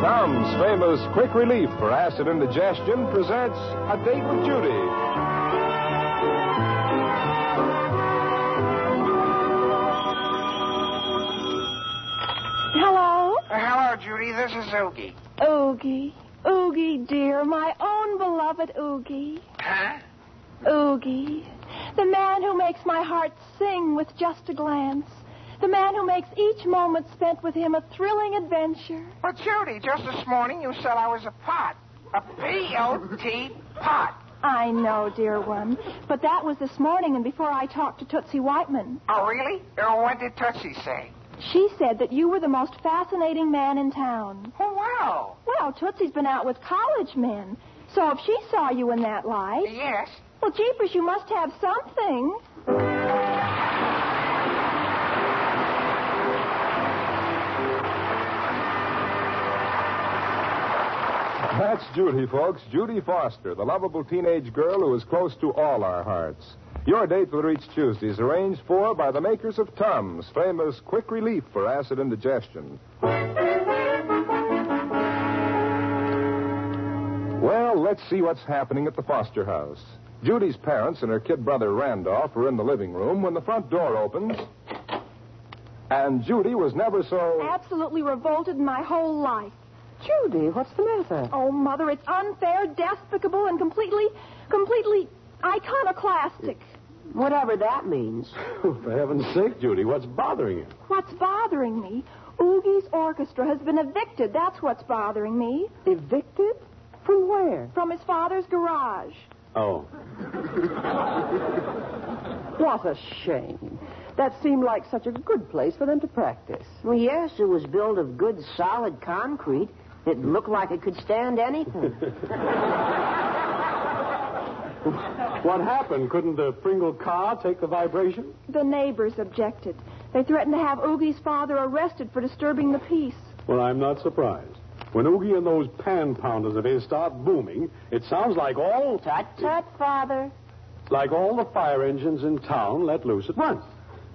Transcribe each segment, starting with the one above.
Tom's famous quick relief for acid indigestion presents A Date with Judy. Hello? Hello, Judy. This is Oogie. Oogie. Oogie, dear, my own beloved Oogie. Huh? Oogie. The man who makes my heart sing with just a glance. The man who makes each moment spent with him a thrilling adventure. But, Judy, just this morning you said I was a pot. A P-O-T pot. I know, dear one. But that was this morning and before I talked to Tootsie Whiteman. Oh, really? What did Tootsie say? She said that you were the most fascinating man in town. Oh, wow. Well, Tootsie's been out with college men. So if she saw you in that light... Yes. Well, jeepers, you must have something. That's Judy, folks. Judy Foster, the lovable teenage girl who is close to all our hearts. Your date will reach Tuesday is arranged for by the makers of Tom's famous quick relief for acid indigestion. Well, let's see what's happening at the Foster house. Judy's parents and her kid brother Randolph were in the living room when the front door opens. And Judy was never so... Absolutely revolted in my whole life. Judy, what's the matter? Oh, Mother, it's unfair, despicable, and completely iconoclastic. Whatever that means. For heaven's sake, Judy, what's bothering you? What's bothering me? Oogie's orchestra has been evicted. That's what's bothering me. Evicted? From where? From his father's garage. Oh. What a shame. That seemed like such a good place for them to practice. Well, yes, it was built of good, solid concrete. It looked like it could stand anything. What happened? Couldn't the Pringle car take the vibration? The neighbors objected. They threatened to have Oogie's father arrested for disturbing the peace. Well, I'm not surprised. When Oogie and those pan-pounders of his start booming, it sounds like all... Tut, Father. Like all the fire engines in town let loose at once.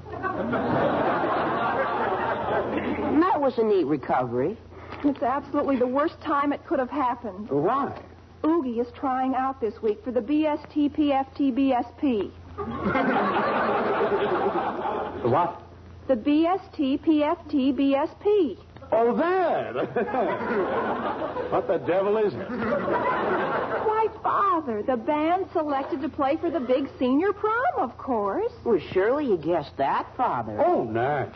That was a neat recovery. It's absolutely the worst time it could have happened. Why? Oogie is trying out this week for the BST-PFT-BSP. The what? The BST-PFT-BSP. Oh, that! What the devil is it? Why, Father, the band selected to play for the big senior prom, of course. Well, surely you guessed that, Father. Oh, Nash.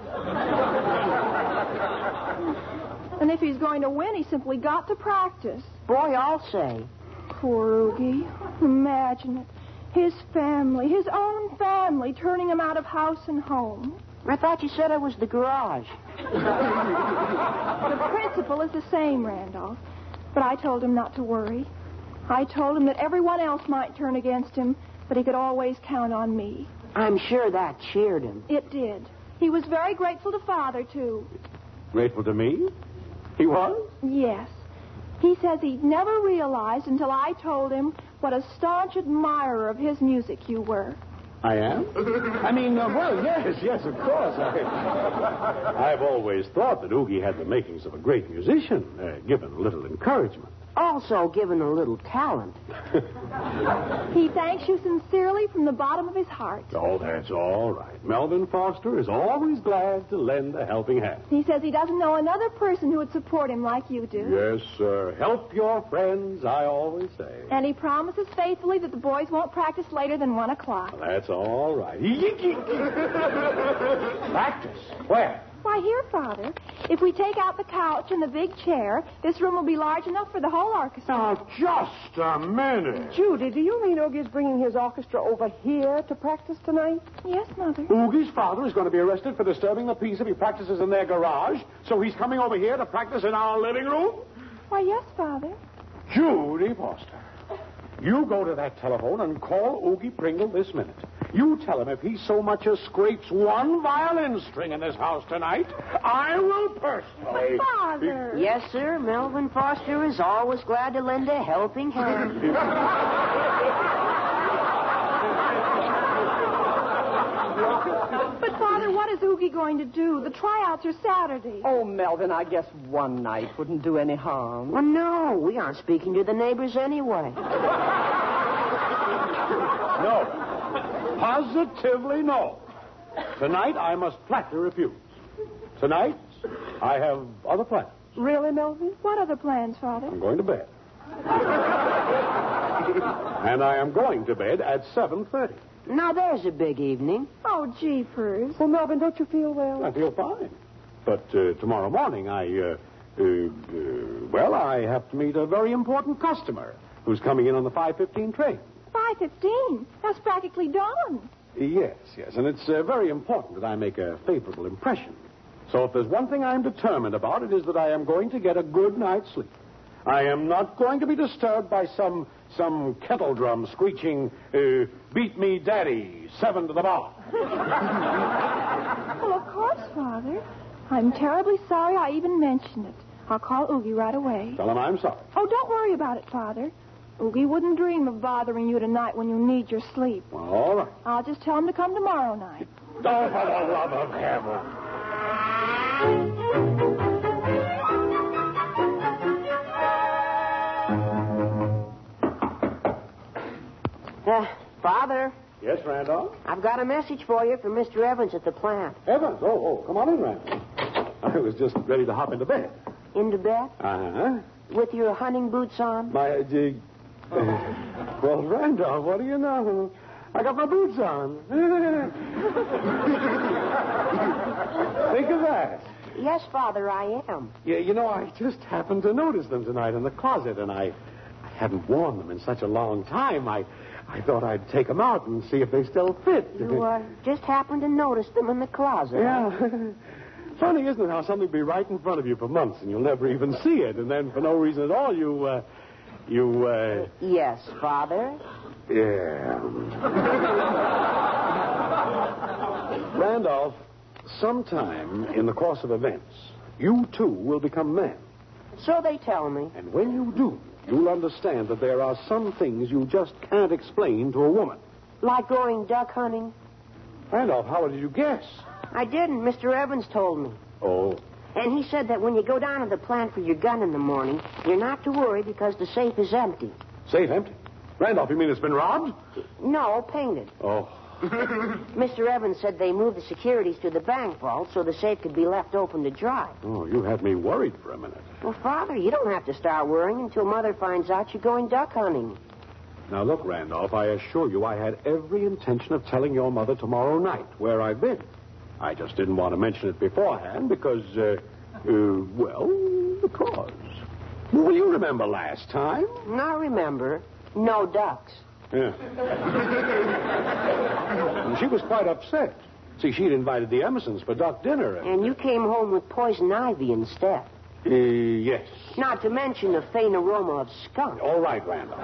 And if he's going to win, he simply got to practice. Boy, I'll say. Poor Oogie. Imagine it. His family, his own family, turning him out of house and home. I thought you said it was the garage. The principle is the same, Randolph. But I told him not to worry. I told him that everyone else might turn against him, but he could always count on me. I'm sure that cheered him. It did. He was very grateful to Father, too. Grateful to me? He was? Yes. He says he'd never realized until I told him what a staunch admirer of his music you were. I am? Well, yes, of course. I've always thought that Oogie had the makings of a great musician, given a little encouragement. Also given a little talent. He thanks you sincerely from the bottom of his heart. Oh, that's all right. Melvin Foster is always glad to lend a helping hand. He says he doesn't know another person who would support him like you do. Yes, sir. Help your friends, I always say. And he promises faithfully that the boys won't practice later than 1 o'clock. Well, that's all right. Practice? Where? Why, here, Father. If we take out the couch and the big chair, this room will be large enough for the whole orchestra. Now, just a minute. Judy, do you mean Oogie's bringing his orchestra over here to practice tonight? Yes, Mother. Oogie's father is going to be arrested for disturbing the peace if he practices in their garage, so he's coming over here to practice in our living room? Why, yes, Father. Judy Foster, you go to that telephone and call Oogie Pringle this minute. You tell him if he so much as scrapes one violin string in this house tonight, I will personally... Father! Yes, sir. Melvin Foster is always glad to lend a helping hand. But, Father, what is Oogie going to do? The tryouts are Saturday. Oh, Melvin, I guess one night wouldn't do any harm. Well, no, we aren't speaking to the neighbors anyway. No. Positively no. Tonight, I must flatly refuse. Tonight, I have other plans. Really, Melvin? What other plans, Father? I'm going to bed. And I am going to bed at 7:30. Now, there's a big evening. Oh, jeepers. Well, Melvin, don't you feel well? I feel fine. But tomorrow morning, I have to meet a very important customer who's coming in on the 5:15 train. 5:15? That's practically dawn. Yes. And it's very important that I make a favorable impression. So if there's one thing I'm determined about, it is that I am going to get a good night's sleep. I am not going to be disturbed by some kettle drum screeching, beat me, daddy, 7 to the bar. Well, of course, Father. I'm terribly sorry I even mentioned it. I'll call Oogie right away. Tell him I'm sorry. Oh, don't worry about it, Father. Oogie wouldn't dream of bothering you tonight when you need your sleep. Well, all right. I'll just tell him to come tomorrow night. Oh, for the love of heaven. Father, Yes, Randolph? I've got a message for you from Mr. Evans at the plant. Evans, come on in, Randolph. I was just ready to hop into bed. Into bed? Uh-huh. With your hunting boots on? Well, Randolph, what do you know? I got my boots on. Think of that. Yes, Father, I am. Yeah, you know, I just happened to notice them tonight in the closet, and I hadn't worn them in such a long time. I thought I'd take them out and see if they still fit. You just happened to notice them in the closet. Yeah. Funny, isn't it, how something be right in front of you for months and you'll never even see it, and then for no reason at all you Yes, Father. Yeah. Randolph, sometime in the course of events, you too will become men. So they tell me. And when you do, you'll understand that there are some things you just can't explain to a woman. Like going duck hunting? Randolph, how did you guess? I didn't. Mr. Evans told me. Oh. And he said that when you go down to the plant for your gun in the morning, you're not to worry because the safe is empty. Safe empty? Randolph, you mean it's been robbed? No, painted. Oh. Mr. Evans said they moved the securities to the bank vault so the safe could be left open to dry. Oh, you had me worried for a minute. Well, Father, you don't have to start worrying until Mother finds out you're going duck hunting. Now, look, Randolph, I assure you I had every intention of telling your mother tomorrow night where I've been. I just didn't want to mention it beforehand because, because. Well, you remember last time. Now remember, no ducks. Yeah. And she was quite upset. See, she'd invited the Emersons for duck dinner. And you came home with poison ivy instead. Yes. Not to mention the faint aroma of skunk. All right, Randolph.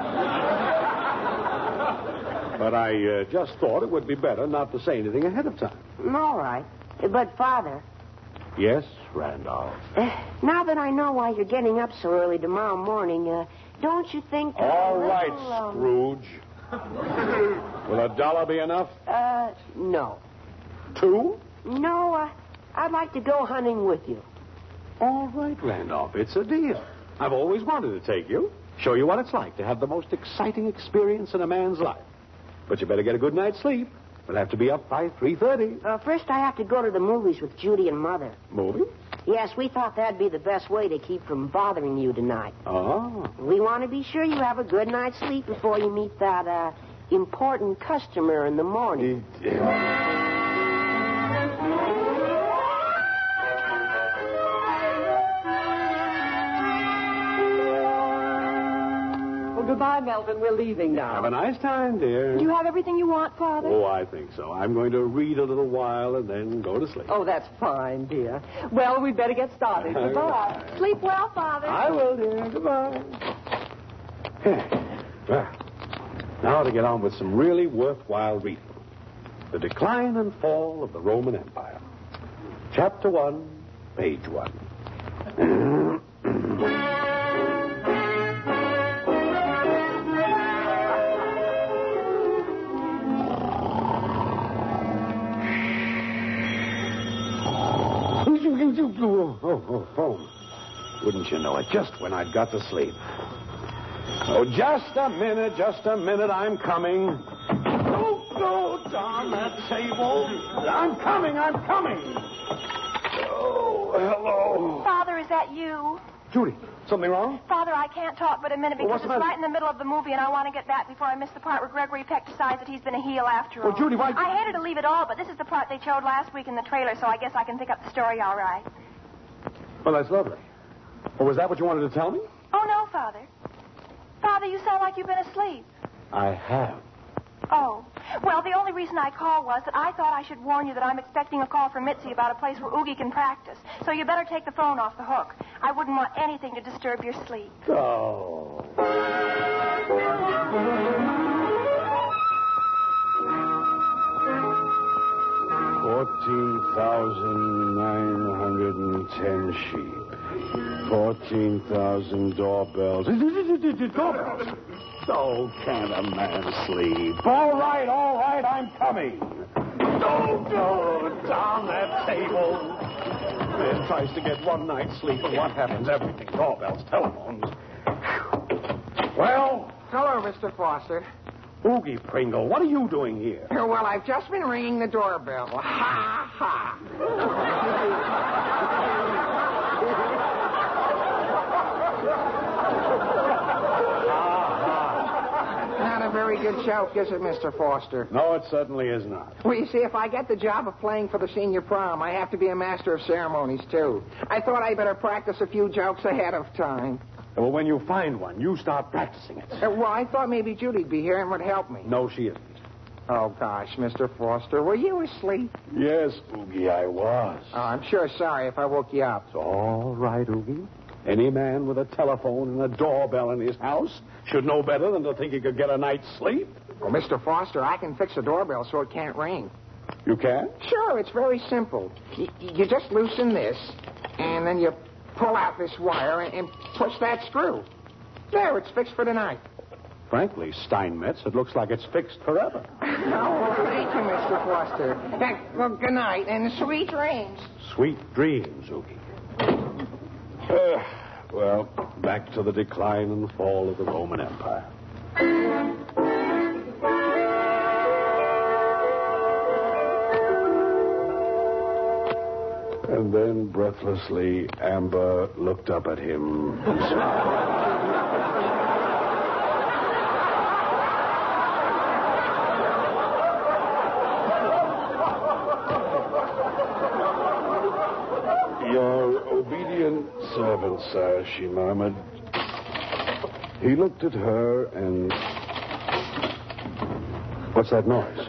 But I just thought it would be better not to say anything ahead of time. All right. But, Father. Yes, Randolph. Now that I know why you're getting up so early tomorrow morning, don't you think... All right, Scrooge. Will $1 be enough? No. 2? No, I'd like to go hunting with you. All right, Randolph, it's a deal. I've always wanted to take you, show you what it's like to have the most exciting experience in a man's life. But you better get a good night's sleep. We'll have to be up by 3:30. First, I have to go to the movies with Judy and Mother. Movie? Yes, we thought that'd be the best way to keep from bothering you tonight. Oh. We want to be sure you have a good night's sleep before you meet that, important customer in the morning. Goodbye, Melvin. We're leaving now. Have a nice time, dear. Do you have everything you want, Father? Oh, I think so. I'm going to read a little while and then go to sleep. Oh, that's fine, dear. Well, we'd better get started. Goodbye. Sleep well, Father. I will, dear. Goodbye. Well, now to get on with some really worthwhile reading. The Decline and Fall of the Roman Empire. Chapter 1, page 1. Oh, phone. Wouldn't you know it, just when I'd got to sleep. Oh, just a minute, I'm coming. Don't go down that table. I'm coming. Oh, hello. Father, is that you? Judy, something wrong? Father, I can't talk but a minute because it's right in the middle of the movie, and I want to get back before I miss the part where Gregory Peck decides that he's been a heel after all. Well, Judy, why... I hated to leave it all, but this is the part they showed last week in the trailer, so I guess I can pick up the story all right. Well, that's lovely. Well, was that what you wanted to tell me? Oh, no, Father. Father, you sound like you've been asleep. I have. Oh. Well, the only reason I called was that I thought I should warn you that I'm expecting a call from Mitzi about a place where Oogie can practice. So you better take the phone off the hook. I wouldn't want anything to disturb your sleep. Oh. $14,910 sheep. 14,000 doorbells. Doorbells? Oh, can't a man sleep? All right, I'm coming. Don't go down that table. Man tries to get one night's sleep, and what happens? Everything. Doorbells, telephones. Well? Hello, Mr. Foster. Oogie Pringle, what are you doing here? Well, I've just been ringing the doorbell. Ha, ha. Not a very good joke, is it, Mr. Foster? No, it certainly is not. Well, you see, if I get the job of playing for the senior prom, I have to be a master of ceremonies, too. I thought I better practice a few jokes ahead of time. Well, when you find one, you start practicing it. Well, I thought maybe Judy'd be here and would help me. No, she isn't. Oh, gosh, Mr. Foster, were you asleep? Yes, Oogie, I was. Oh, I'm sure sorry if I woke you up. It's all right, Oogie. Any man with a telephone and a doorbell in his house should know better than to think he could get a night's sleep. Well, Mr. Foster, I can fix a doorbell so it can't ring. You can? Sure, it's very simple. You just loosen this, and then you pull out this wire and push that screw. There, it's fixed for tonight. Frankly, Steinmetz, it looks like it's fixed forever. Oh, thank you, Mr. Foster. Well, good night, and sweet dreams. Sweet dreams, Oogie. Well, back to the decline and fall of the Roman Empire. And then, breathlessly, Amber looked up at him and smiled. Your obedient servant, sir, she murmured. He looked at her and... What's that noise?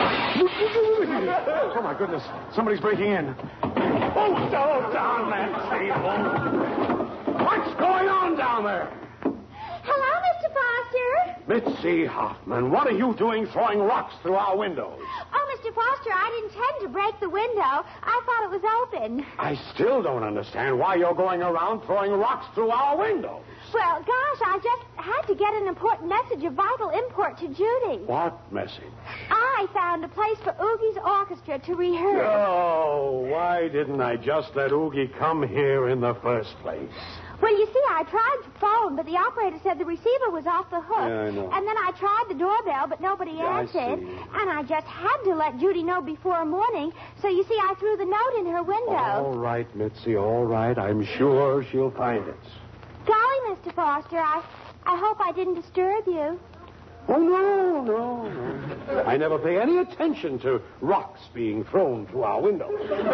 Oh, my goodness. Somebody's breaking in. Oh, down that table. What's going on down there? Hello, Mr. Foster. Mitzi Hoffman, what are you doing throwing rocks through our windows? Oh, Mr. Foster, I didn't intend to break the window. I thought it was open. I still don't understand why you're going around throwing rocks through our windows. Well, gosh, I just had to get an important message of vital import to Judy. What message? I found a place for Oogie's orchestra to rehearse. Oh, why didn't I just let Oogie come here in the first place? Well, you see, I tried the phone, but the operator said the receiver was off the hook. Yeah, I know. And then I tried the doorbell, but nobody answered. I see. And I just had to let Judy know before morning. So, you see, I threw the note in her window. All right, Mitzi, all right. I'm sure she'll find it. Golly, Mr. Foster, I hope I didn't disturb you. Oh, no. I never pay any attention to rocks being thrown through our windows.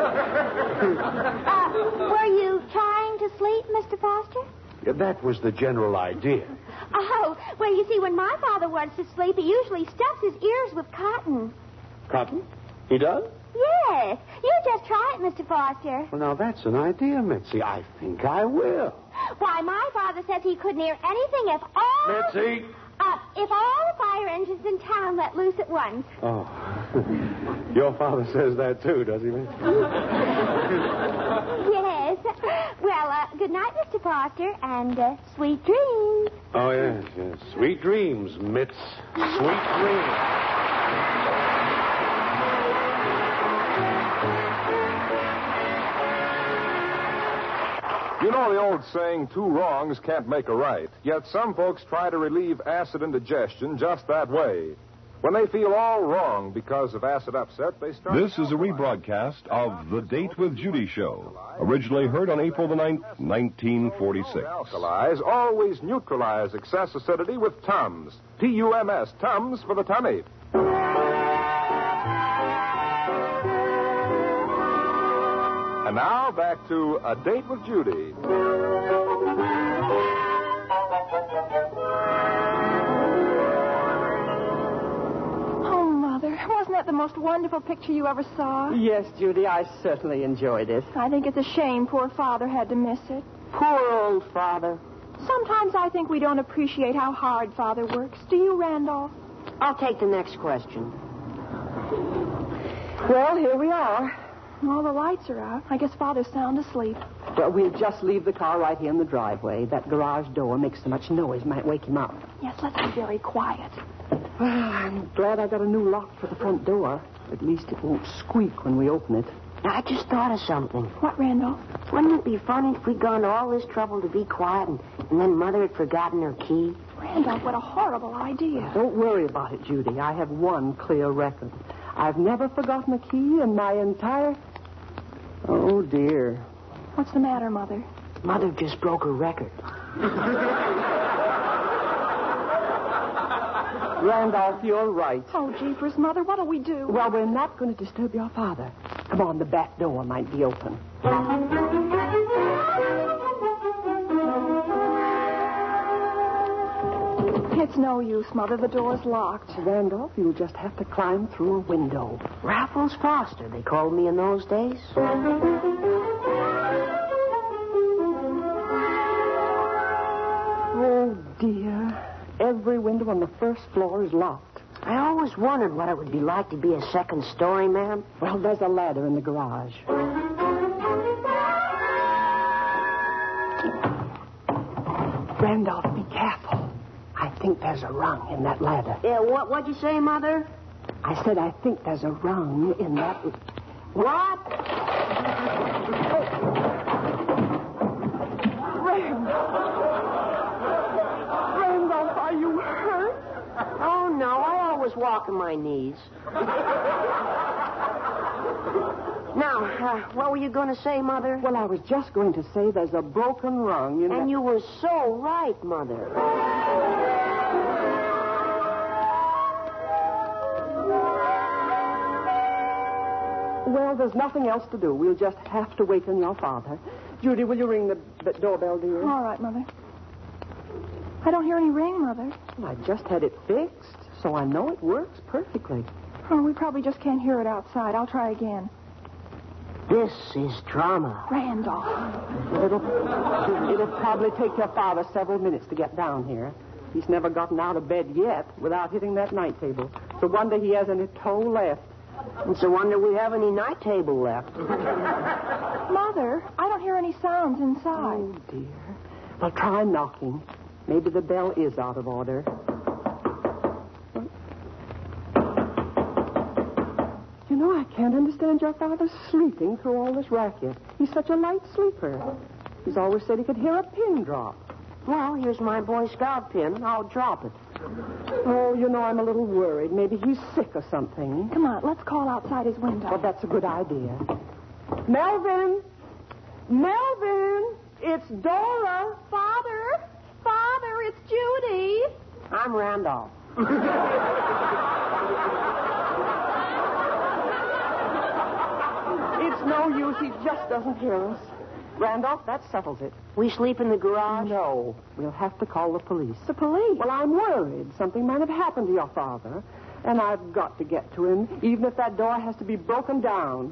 Were you trying to sleep, Mr. Foster? That was the general idea. Oh, well, you see, when my father wants to sleep, he usually stuffs his ears with cotton. Cotton? He does? Yes. You just try it, Mr. Foster. Well, now, that's an idea, Mitzi. I think I will. Why, my father says he couldn't hear anything if all... Mitzi! If all the fire engines in town let loose at once. Oh. Your father says that, too, does he, Mitzi? Yes. Well, good night, Mr. Foster, and sweet dreams. Oh, yes. Sweet dreams, Mitz. Sweet dreams. You know the old saying, 2 wrongs can't make a right. Yet some folks try to relieve acid indigestion just that way. When they feel all wrong because of acid upset, they start... This is a rebroadcast of The Date with Judy show, originally heard on April the 9th, 1946. Alkalis always neutralize excess acidity with Tums. T-U-M-S, Tums for the tummy. And now, back to A Date with Judy. Oh, Mother, wasn't that the most wonderful picture you ever saw? Yes, Judy, I certainly enjoyed it. I think it's a shame poor Father had to miss it. Poor old Father. Sometimes I think we don't appreciate how hard Father works. Do you, Randolph? I'll take the next question. Well, here we are. All the lights are out. I guess Father's sound asleep. Well, we'll just leave the car right here in the driveway. That garage door makes so much noise, might wake him up. Yes, let's be very quiet. Well, I'm glad I got a new lock for the front door. At least it won't squeak when we open it. I just thought of something. What, Randolph? Wouldn't it be funny if we'd gone to all this trouble to be quiet and then Mother had forgotten her key? Randolph, what a horrible idea. Don't worry about it, Judy. I have one clear record. I've never forgotten a key in my entire... Oh, dear. What's the matter, Mother? Mother just broke her record. Randolph, you're right. Oh, jeepers, Mother, what'll we do? Well, we're not going to disturb your father. Come on, the back door might be open. It's no use, Mother. The door's locked. Randolph, you'll just have to climb through a window. Raffles Foster, they called me in those days. Oh, dear. Every window on the first floor is locked. I always wondered what it would be like to be a second-story man. Well, there's a ladder in the garage. Randolph, be careful. I think there's a rung in that ladder. Yeah, what'd you say, Mother? I said I think there's a rung in that... What? Randolph, are you hurt? Oh, no, I always walk on my knees. Now, what were you going to say, Mother? Well, I was just going to say there's a broken rung in And you were so right, Mother. Well, there's nothing else to do. We'll just have to waken your father. Judy, will you ring the doorbell, dear? All right, Mother. I don't hear any ring, Mother. Well, I just had it fixed, so I know it works perfectly. Oh, we probably just can't hear it outside. I'll try again. This is drama. Randolph. It'll probably take your father several minutes to get down here. He's never gotten out of bed yet without hitting that night table. It's a wonder he has any toe left. It's a wonder we have any night table left. Mother, I don't hear any sounds inside. Oh, dear. Well, try knocking. Maybe the bell is out of order. You know, I can't understand your father sleeping through all this racket. He's such a light sleeper. He's always said he could hear a pin drop. Well, here's my Boy Scout pin. I'll drop it. Oh, you know, I'm a little worried. Maybe he's sick or something. Come on, let's call outside his window. Well, that's a good idea. Melvin! Melvin! It's Dora! Father! Father, it's Judy! I'm Randolph. It's no use. He just doesn't hear us. Randolph, that settles it. We sleep in the garage? No. We'll have to call the police. The police? Well, I'm worried. Something might have happened to your father. And I've got to get to him, even if that door has to be broken down.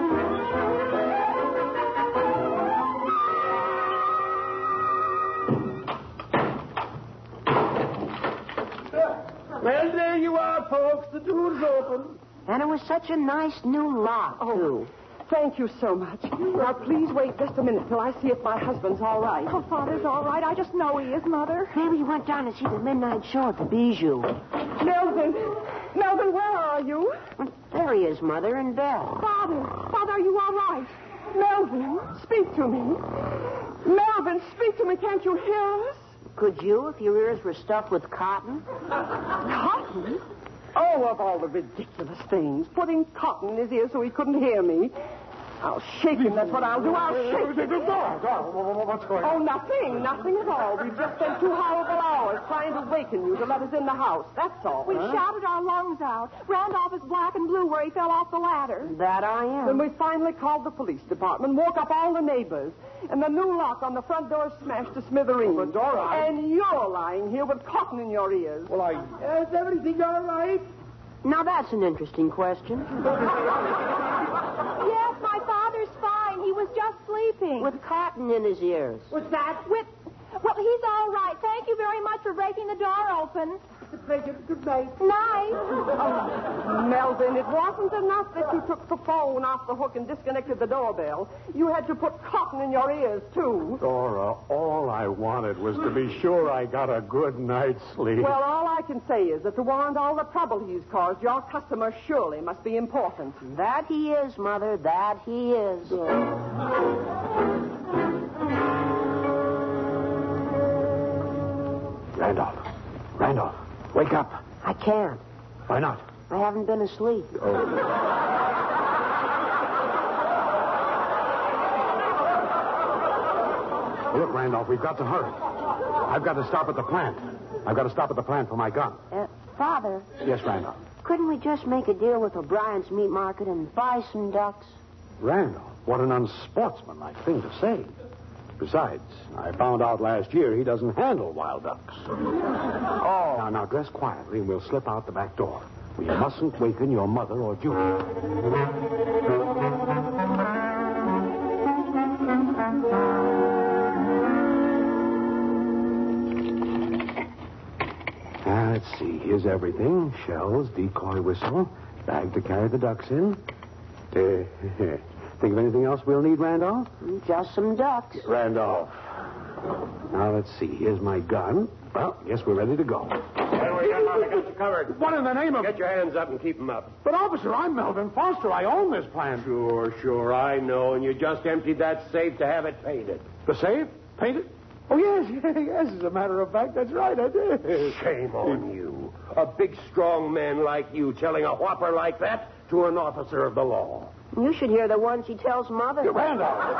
Well, there you are, folks. The door's open. And it was such a nice new lock, too. Thank you so much. Now, please wait just a minute till I see if my husband's all right. Oh, Father's all right. I just know he is, Mother. Maybe he went down to see the midnight show at the Bijou. Melvin! Melvin, where are you? There he is, Mother, in bed. Father! Father, are you all right? Melvin, speak to me. can't you hear us? Could you if your ears were stuffed with cotton? Cotton? Oh, of all the ridiculous things. Putting cotton in his ear so he couldn't hear me. I'll shake him, that's what I'll do. I'll shake him. What's going Oh, nothing at all. We've just spent 2 horrible hours trying to waken you to let us in the house. That's all. We shouted our lungs out. Randolph is black and blue where he fell off the ladder. That I am. Then we finally called the police department, woke up all the neighbors, and the new lock on the front door smashed to smithereens. Well, Dora, And you're lying here with cotton in your ears. Well, Is everything all right? Now, that's an interesting question. Yes, my father's fine. He was just sleeping. With cotton in his ears. What's that? Well, he's all right. Thank you very much for breaking the door open. It's a pleasure. Good night. Night. Oh, Melvin, it wasn't enough that you took the phone off the hook and disconnected the doorbell. You had to put cotton in your ears, too. Dora, all I wanted was to be sure I got a good night's sleep. Well, all I can say is that to warrant all the trouble he's caused, your customer surely must be important. That he is, Mother. That he is. Randolph, wake up. I can't. Why not? I haven't been asleep. Look, Randolph, we've got to hurry. I've got to stop at the plant. I've got to stop at the plant for my gun. Father, Yes, Randolph. couldn't we just make a deal with O'Brien's meat market and buy some ducks? Randolph, what an unsportsmanlike thing to say. Besides, I found out last year he doesn't handle wild ducks. Oh. Now, dress quietly and we'll slip out the back door. We mustn't waken your mother or Judy. Now, let's see. Here's everything. Shells, decoy whistle, bag to carry the ducks in. Think of anything else we'll need, Randolph? Just some ducks. Randolph. Now, let's see. Here's my gun. Well, guess we're ready to go. Anyway, I got you covered. What in the name of... Get your hands up and keep them up. But, officer, I'm Melvin Foster. I own this plant. Sure, I know. And you just emptied that safe to have it painted. The safe? Painted? Oh, yes. As a matter of fact, that's right, I did. Shame on you. A big, strong man like you telling a whopper like that to an officer of the law. You should hear the ones he tells Mother. Randolph.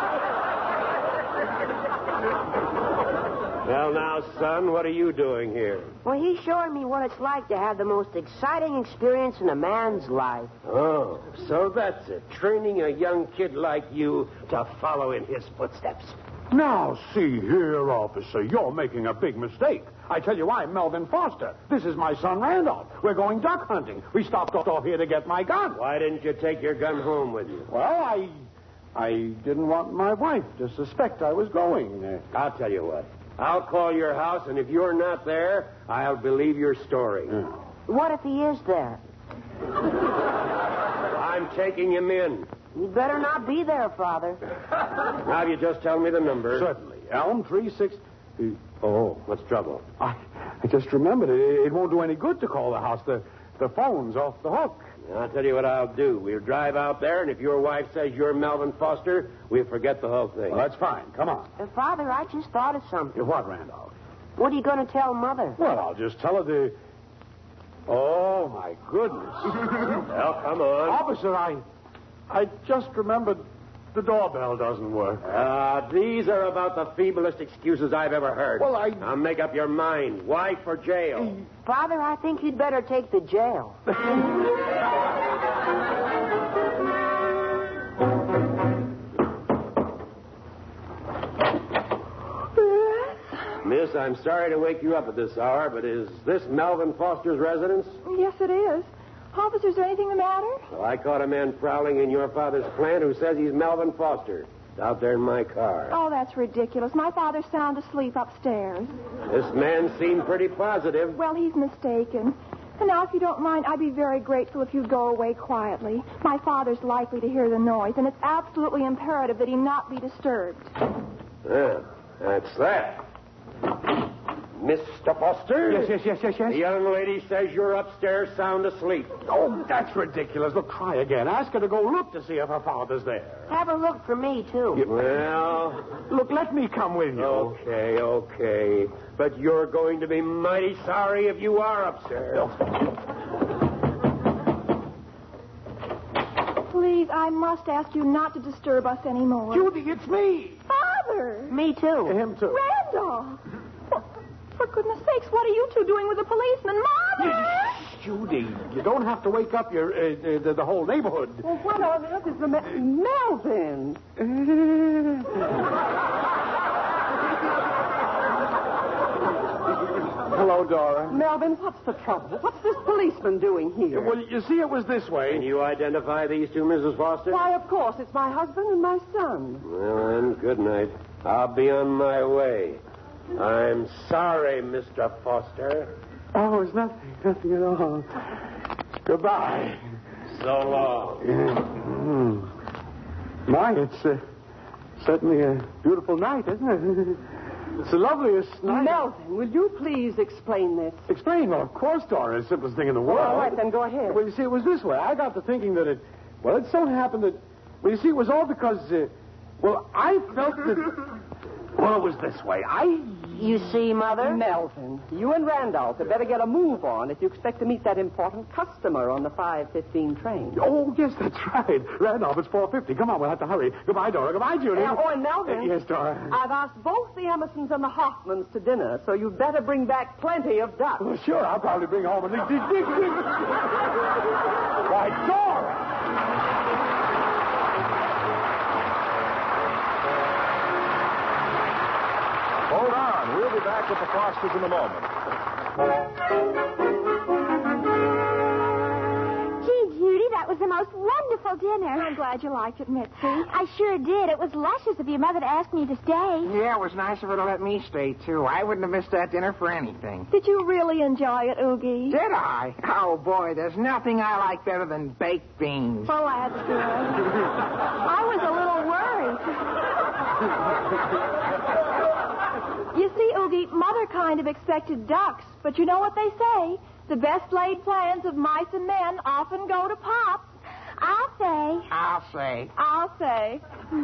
Well, now, son, what are you doing here? Well, he's showing me what it's like to have the most exciting experience in a man's life. Oh, so that's it. Training a young kid like you to follow in his footsteps. Now, see here, officer. You're making a big mistake. I tell you, I'm Melvin Foster. This is my son, Randolph. We're going duck hunting. We stopped off here to get my gun. Why didn't you take your gun home with you? Well, I didn't want my wife to suspect I was going. I'll tell you what. I'll call your house, and if you're not there, I'll believe your story. What if he is there? I'm taking him in. You'd better not be there, Father. Now, you just tell me the number. Certainly. Elm 36... Oh, what's trouble? I just remembered. It won't do any good to call the house. The phone's off the hook. I'll tell you what I'll do. We'll drive out there, and if your wife says you're Melvin Foster, we'll forget the whole thing. Well, that's fine. Come on. Father, I just thought of something. What, Randolph? What are you going to tell Mother? Well, I'll just tell her the... Oh, my goodness. Well, come on. Officer, I just remembered the doorbell doesn't work. These are about the feeblest excuses I've ever heard. Well, Now, make up your mind. Wife or jail? Father, I think you'd better take the jail. Miss, I'm sorry to wake you up at this hour, but is this Melvin Foster's residence? Yes, it is. Officer, is there anything the matter? Well, I caught a man prowling in your father's plant who says he's Melvin Foster. It's out there in my car. Oh, that's ridiculous. My father's sound asleep upstairs. This man seemed pretty positive. Well, he's mistaken. And now, if you don't mind, I'd be very grateful if you'd go away quietly. My father's likely to hear the noise, and it's absolutely imperative that he not be disturbed. Yeah, that's that. Mr. Foster? Yes. The young lady says you're upstairs sound asleep. Oh, that's ridiculous. Look, try again. Ask her to go look to see if her father's there. Have a look for me, too. Well, Look, let me come with you. okay. But you're going to be mighty sorry if you are upstairs. Please, I must ask you not to disturb us anymore. Judy, it's me. Father! Me, too. Him, too. Randolph! For goodness sakes, what are you two doing with the policeman? Mother! Judy, you don't have to wake up your the whole neighborhood. Well, what on earth is the Melvin? Hello, Dora. Melvin, what's the trouble? What's this policeman doing here? Well, you see, it was this way. Can you identify these two, Mrs. Foster? Why, of course, it's my husband and my son. Well, then, good night. I'll be on my way. I'm sorry, Mr. Foster. Oh, it's nothing at all. Goodbye. So long. My, it's certainly a beautiful night, isn't it? It's the loveliest night. Melvin, will you please explain this? Explain? Well, of course, Dora. It's the simplest thing in the world. All right, then go ahead. Well, you see, it was this way. I got to thinking that it so happened that, well, you see, it was all because, I felt that, well, it was this way. You see, Mother? Melvin, you and Randolph had better get a move on if you expect to meet that important customer on the 5:15 train. Oh, yes, that's right. Randolph, it's 4:50. Come on, we'll have to hurry. Goodbye, Dora. Goodbye, Judy. And Melvin. Yes, Dora. I've asked both the Emersons and the Hoffmans to dinner, so you'd better bring back plenty of ducks. Well, sure, I'll probably bring home a Why, Dora! Hold on. We'll be back with the Fosters in a moment. Gee, Judy, that was the most wonderful dinner. I'm glad you liked it, Mitzi. I sure did. It was luscious of your mother to ask me to stay. Yeah, it was nice of her to let me stay, too. I wouldn't have missed that dinner for anything. Did you really enjoy it, Oogie? Did I? Oh, boy, there's nothing I like better than baked beans. Well, that's good. I was a little worried. You see, Oogie, Mother kind of expected ducks, but you know what they say? The best laid plans of mice and men often go to pop. I'll say. I'll say.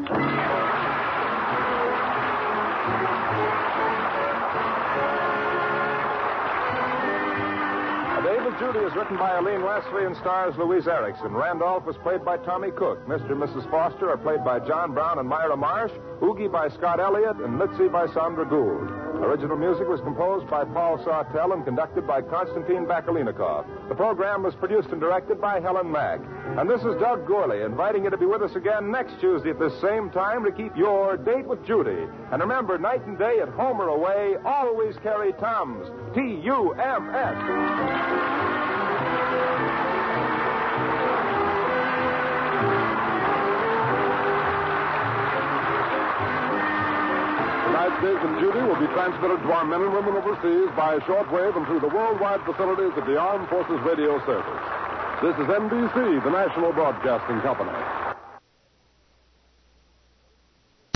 A Day with Judy is written by Aline Wesley and stars Louise Erickson. Randolph was played by Tommy Cook. Mr. and Mrs. Foster are played by John Brown and Myra Marsh. Oogie by Scott Elliott, and Mitzi by Sandra Gould. Original music was composed by Paul Sawtell and conducted by Konstantin Bakalinikov. The program was produced and directed by Helen Mack. And this is Doug Gourley inviting you to be with us again next Tuesday at this same time to keep your date with Judy. And remember, night and day, at home or away, always carry Tums. T-U-M-S. Tonight's Date with Judy will be transmitted to our men and women overseas by shortwave and through the worldwide facilities of the Armed Forces Radio Service. This is NBC, the national broadcasting company.